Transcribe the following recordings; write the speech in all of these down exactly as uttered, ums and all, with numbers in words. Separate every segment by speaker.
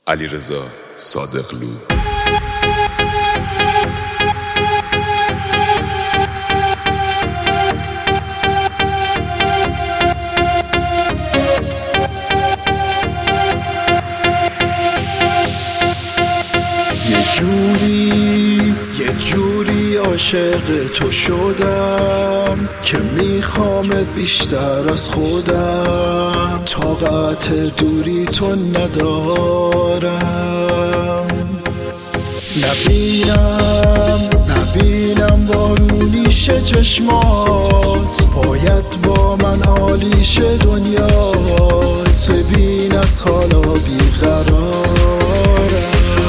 Speaker 1: علیرضا صادقلو.
Speaker 2: یه جوری یه جوری عاشق تو شدم که میخوامت بیشتر از خودم، طاقت دوری تو ندارم. نبینم نبینم بارونیشه چشمات، باید با من عالیشه دنیات، ببین از حالا بیقرارم.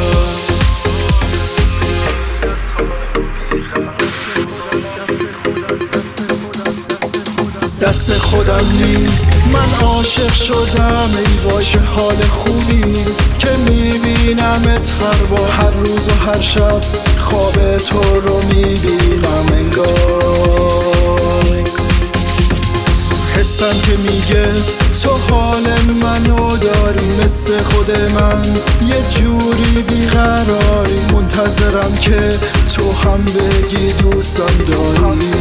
Speaker 2: دست خودم نیست، من عاشق شدم. ای باشه حال خوبی که میبینمت هر بار، هر روز و هر شب خواب تو رو میبینم انگار. حسم که میگه تو حال منو داری، مثل خود من یه جوری بیقراری، منتظرم که تو هم بگی دوستم داری.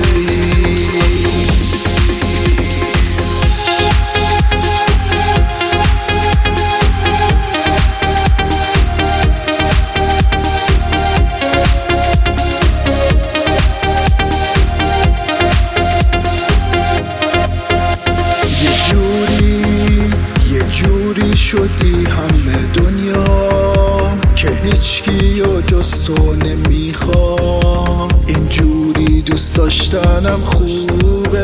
Speaker 2: شدی همه دنیا که هیچکی و جز تو نمیخوام، اینجوری دوست داشتنم خوبه.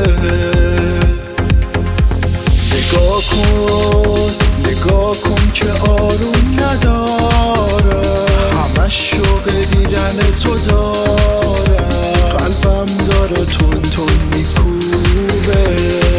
Speaker 2: نگاه کن نگاه کن که آروم ندارم، همش شوق دیدن تو دارم، قلبم داره تون تون میکوبه.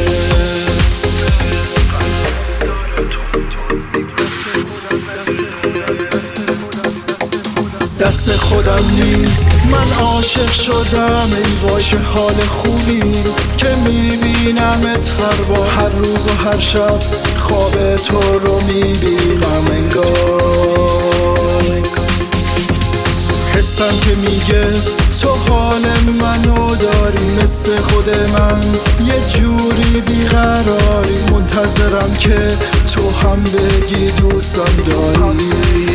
Speaker 2: دست خودم نیست، من عاشق شدم. ای باشه حال خوبی که میبینمت هر بار، هر روز و هر شب خواب تو رو میبینم انگار. حسم که میگه تو حال منو داری، مثل خود من یه جوری بیقراری، منتظرم که تو هم بگی دوستم داری.